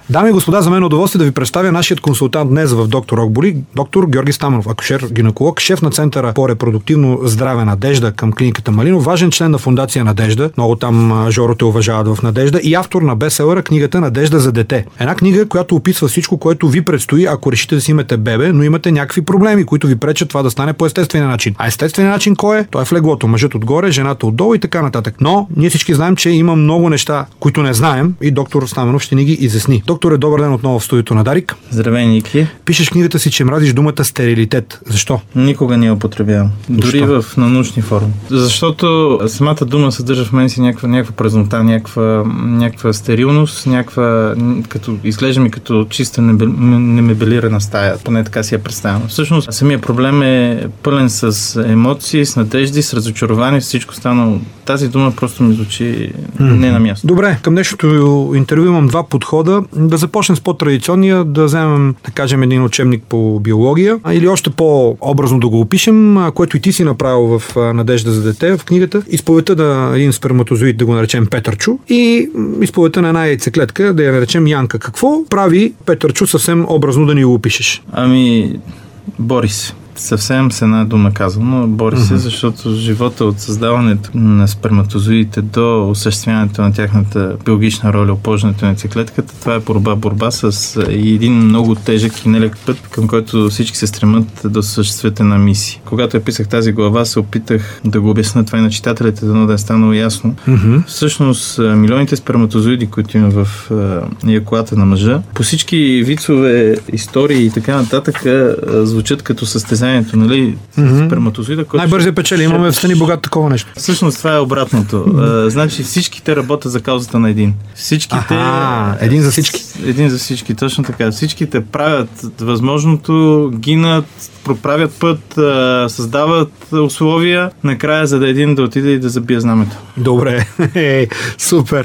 Дами и господа, за мен е удоволствие да ви представя нашият консултант днес в Доктор Рок боли, доктор Георги Стаменов, акушер-гинеколог, шеф на Центъра по репродуктивно здраве Надежда към клиниката Малинов, важен член на фондация Надежда, много там Жоро те уважават в Надежда, и автор на бестселъра книгата Надежда за дете. Една книга, която описва всичко, което ви предстои, ако решите да си имате бебе, но имате някакви проблеми, които ви пречат това да стане по естествения начин. А естественият начин кой е? Той е в леглото. Мъжът отгоре, жената отдолу и така нататък. Но ние всички знаем, че има много неща, които не знаем, и доктор Стаменов ще ни ги изясни. Доктор, добър ден отново в студиото на Дарик. Здравей, Ники. Пишеш в книгата си, че мразиш думата стерилитет. Защо? Никога не я употребявам. Дори в научни форми. Защото самата дума съдържа в мен си някаква празнота, някаква стерилност, като изглежда ми като чиста немебелирана стая. Поне така си я представям. Всъщност, самия проблем е пълен с емоции, с надежди, с разочарование, с всичко станало. Тази дума просто ми звучи не на място. Добре, към днешното интервю имам два подхода. Да започнем с по-традиционния, да вземем, да кажем, един учебник по биология, или още по-образно да го опишем, което и ти си направил в Надежда за дете, в книгата. Изповедта на един сперматозоид, да го наречем Петърчо, и изповедта на една яйцеклетка, да я наречем Янка. Какво прави Петърчо, съвсем образно да ни го опишеш? Бори се. Съвсем с една дума казано, бори се, защото живота от създаването на сперматозоидите до осъществяването на тяхната биологична роля, оплождането на яйцеклетката, това е борба с един много тежък и нелек път, към който всички се стремат да осъществят една мисия. Когато я писах тази глава, се опитах да го обясня това и на читателите, дано да е станало ясно. Всъщност, милионите сперматозоиди, които има в еякулата на мъжа, по всички вицове, истории и така нататък, звучат като състезание, нали, сперматозоида, който най-бързо печели. Имаме в Стани богат такова нещо. Всъщност това е обратното. Значи всичките работят за каузата на един. Един за всички. Един за всички, точно така. Всичките правят възможното, гинат, проправят път, създават условия, накрая за да един да отиде и да забие знамето. Добре, супер.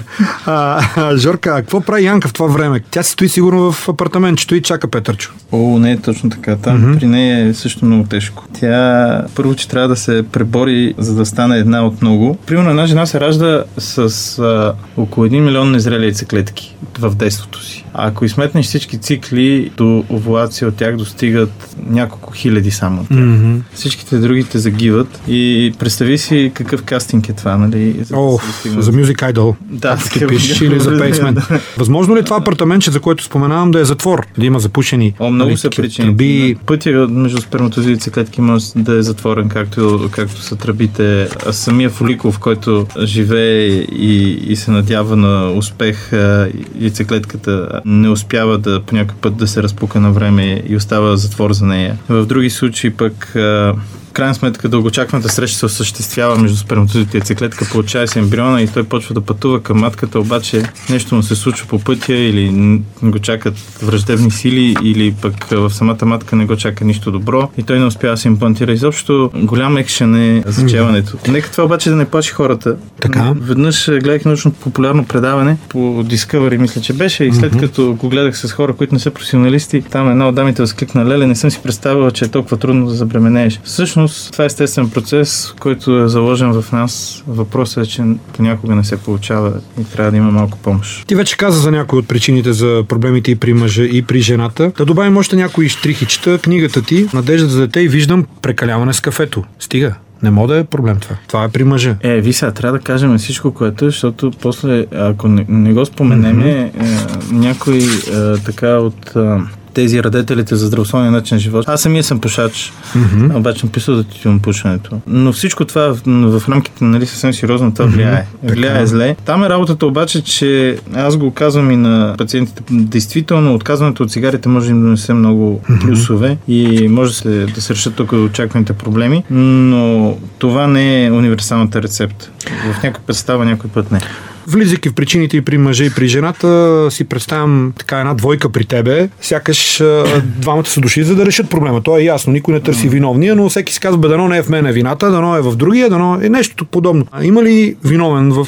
Жорка, какво прави Янка в това време? Тя си стои сигурно в апартаментчето и чака Петърчо. Не е точно така. Там при нея е също много тежко. Тя първо, че трябва да се пребори, за да стане една от много. Примерно една жена се ражда с около 1 милион незрели яйцеклетки в детството си. А ако изметнеш всички цикли до овулация, от тях достигат няколко хиляди само. Всичките другите загиват и представи си какъв кастинг е това, нали? За Music Idol. Да, или за Basement. Възможно ли това апартаментче, за което споменавам, да е затвор? Да има запушени много са причини. Пътя между сперматозоиди и яйцеклетки може да е затворен, както са тръбите. А самия фоликул, в който живее и се надява на успех, яйцеклетката не успява по някой път да се разпука на време и остава затвор за нея. В други случаи пък крайна сметка дългоочакваната среща се осъществява между сперматозоидите и яйцеклетка, получава се ембриона и той почва да пътува към матката, обаче нещо му се случва по пътя или го чакат враждебни сили, или пък в самата матка не го чака нищо добро и той не успява да се имплантира. Изобщо голям екшен е зачеването. Нека това обаче да не плаши хората. Така. Веднъж гледах научно-популярно предаване по Discovery, мисля, че беше, и след като го гледах с хора, които не са професионалисти, там една от дамите възкликна: леле, не съм си представила, че е толкова трудно да забременееш. Всъщност това е естествен процес, който е заложен в нас. Въпросът е, че понякога не се получава и трябва да има малко помощ. Ти вече каза за някои от причините за проблемите и при мъжа, и при жената. Да добавим още някои щрихи. Чета книгата ти Надежда за дете и виждам прекаляване с кафето. Стига. Не може да е проблем това. Това е при мъжа. Сега трябва да кажем всичко, което е, защото после, ако не го споменеме, някой така от тези радетелите за здравословния начин на живот. Аз самия съм пушач, обаче съм писал за тютюнопушенето. Но всичко това в рамките, нали, съвсем сериозно това влияе. Влияе зле. Там е работата обаче, че аз го казвам и на пациентите. Действително, отказването от цигарите може да им донесе много плюсове и може да се решат тук очакваните проблеми, но това не е универсалната рецепта. В някой път става, някой път не. Влизайки в причините и при мъжа, и при жената, си представям така една двойка при тебе, сякаш двамата са дошли, за да решат проблема. То е ясно, никой не търси виновния, но всеки си казва: дано не е в мене вината, дано е в другия, дано е нещо подобно. Има ли виновен в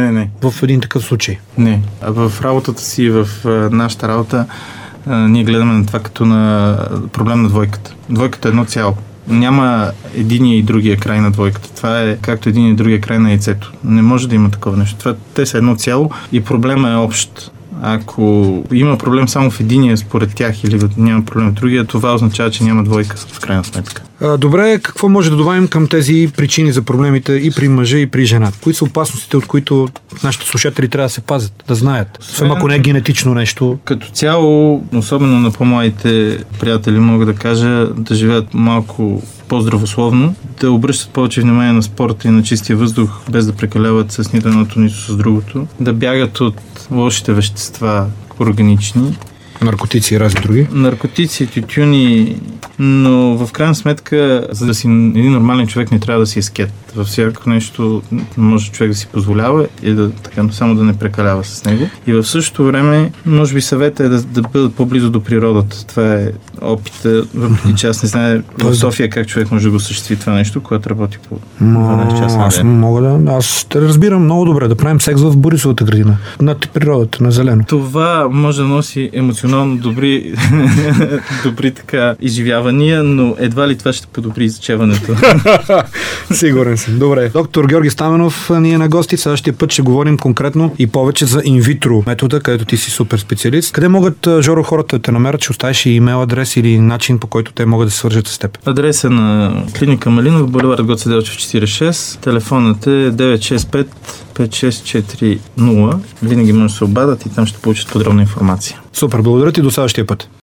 в един такъв случай? Не. В работата си, в нашата работа, ние гледаме на това като на проблем на двойката. Двойката е едно цяло. Няма единия и другия край на двойката. Това е както един и другия край на яйцето. Не може да има такова нещо. Те са едно цяло и проблема е общ. Ако има проблем само в единия според тях или няма проблем в другия, това означава, че няма двойка в крайна сметка. Добре, какво може да добавим към тези причини за проблемите и при мъжа, и при жената? Кои са опасностите, от които нашите слушатели трябва да се пазят, да знаят? Само ако не е генетично нещо. Като цяло, особено на по-младите приятели, мога да кажа да живеят малко по-здравословно, да обръщат повече внимание на спорта и на чистия въздух, без да прекаляват с нито едното, нито с другото, да бягат от лошите вещества органични. Наркотици и разни други. Наркотици, тютюни, но в крайна сметка, за да си един нормален човек, не трябва да си ескет. Във всяко нещо може човек да си позволява и само да не прекалява с него. И в същото време, може би съвета е да бъдат по-близо до природата. Това е опита, въпреки че аз не знае в София как човек може да го осъществи това нещо, когато работи по 12 часа на ден. Аз те разбирам много добре, да правим секс в Борисовата градина. Над природата, на зелено. Това може да носи емоционално добри така изживявания, но едва ли това ще подобри изучаването. Сигурен съм. Добре. Доктор Георги Стаменов ни е на гости. Следващия път ще говорим конкретно и повече за инвитро метода, където ти си супер специалист. Къде могат, Жоро, хората да те намерят? Ще оставиш и имейл адрес или начин, по който те могат да се свържат с теб? Адрес е на клиника Малинов, булевард Гоце Делчев 46. Телефонът е 965 5640. Винаги може да се обадят и там ще получат подробна информация. Супер, благодаря ти, до следващия път.